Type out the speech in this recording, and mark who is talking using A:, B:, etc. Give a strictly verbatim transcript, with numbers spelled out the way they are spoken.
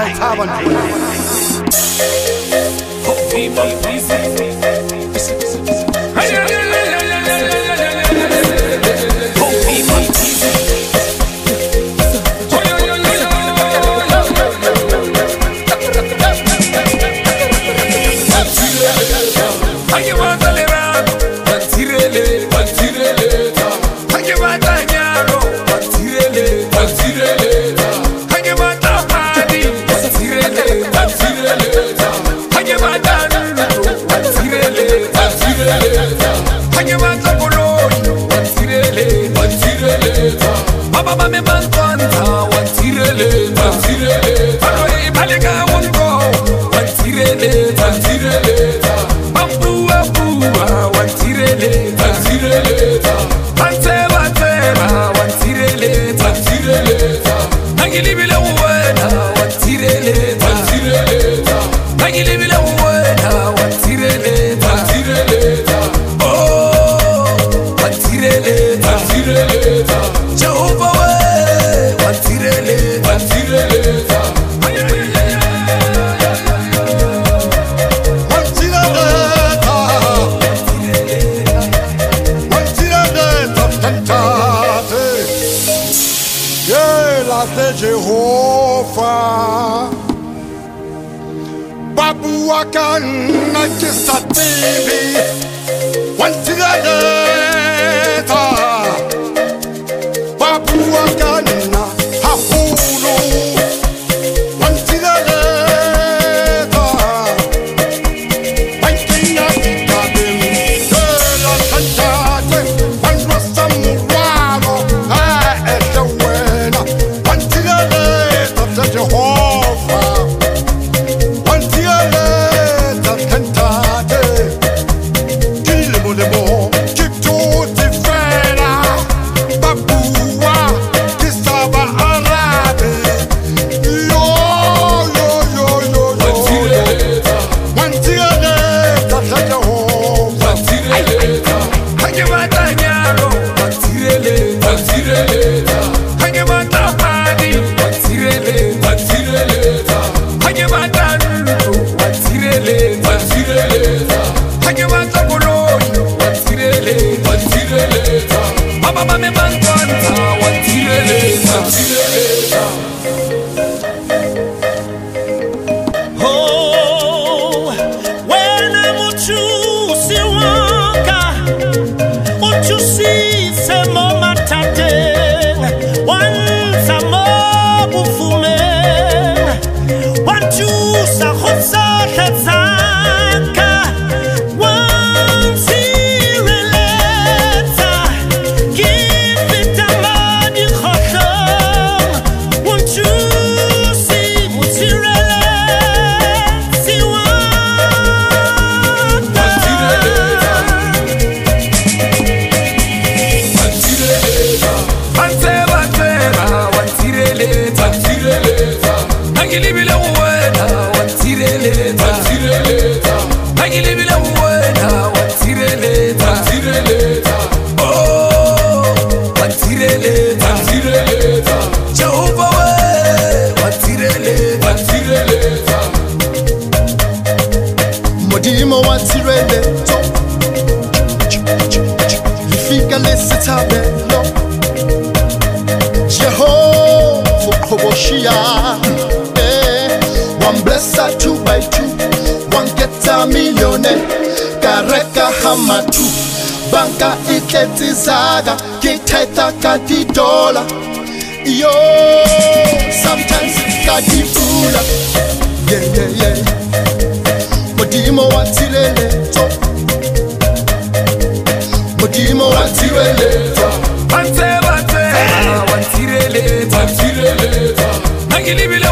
A: Jehovah Babu wakana kisa baby Wantilaleta Babu wakana hafulu Wantilaleta Wantinya kikabim Dela kantate Wanwa samurano Haa etawena Wantilaleta Jehovah Wantilaleta kantate Kilimo limo Kiptuti fena Babua Kisaba arabe Yo yo yo yo yo Wantilaleta Jehovah
B: Wantilaleta Hanyamata nyaro Wantilaleta Wantilaleta Hanyamata mani Wantilaleta Wantilaleta Hanyamata nuno Wantilaleta Wantilaleta Hanyamata kolono Wantilaleta Wantilaleta Mama mame mantwanta Wantilaleta Wantilaleta
C: Oh, when I'm with you, see waka, what you see, say mama tate, once I'm up for me, want you, sa hosa hetaka, once he relates, give it a man in hot, want you see, what's he relates, see what.
A: Modimo Wantilaleta Lifika lesithabelo Jehovah Koboshia eh one blessa two by two one get a millionaire Kareka hamatu Banka itletizaga Kiteta kati dollar Yo sometimes kati fula Yeah yeah yeah Modimo Wantilaleta Modimo Wantilaleta
B: Wantilaleta Wantilaleta Wantilaleta